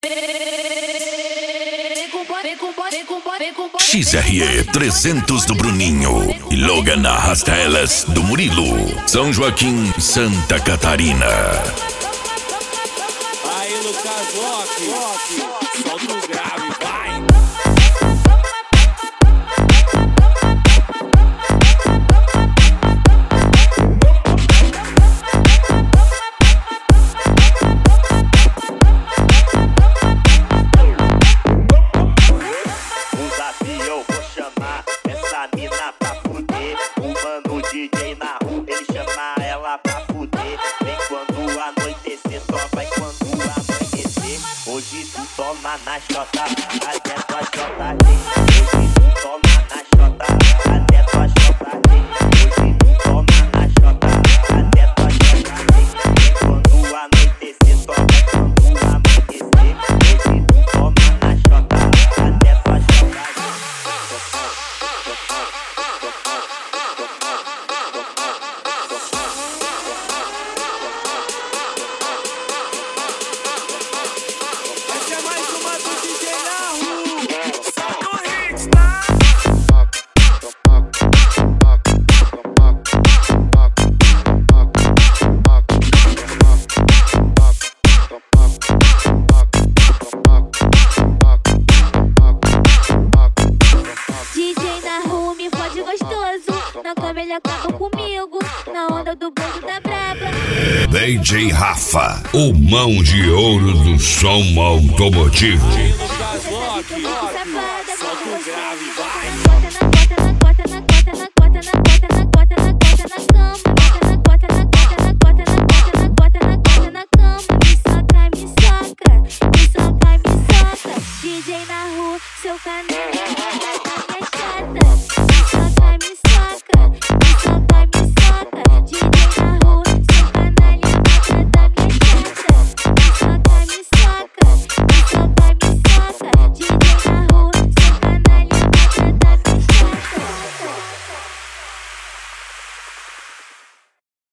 XRE 300 do Bruninho e Logan Arrasta Elas do Murilo. São Joaquim, Santa Catarina. Aí, Lucas Rock, solta o grave, vai. Toma na chota, até tua chota hoje tu toma na chota, até tua chota hoje tu toma na chota, até tua chota quando anoitecer, toca quando amanhecer, hoje tu toma na chota, até tua chota. Na cama ele acaba comigo, na onda do bonde da braba. DJ Rafa, o mão de ouro do som automotivo. Lucas Rock, solta o grave, vai.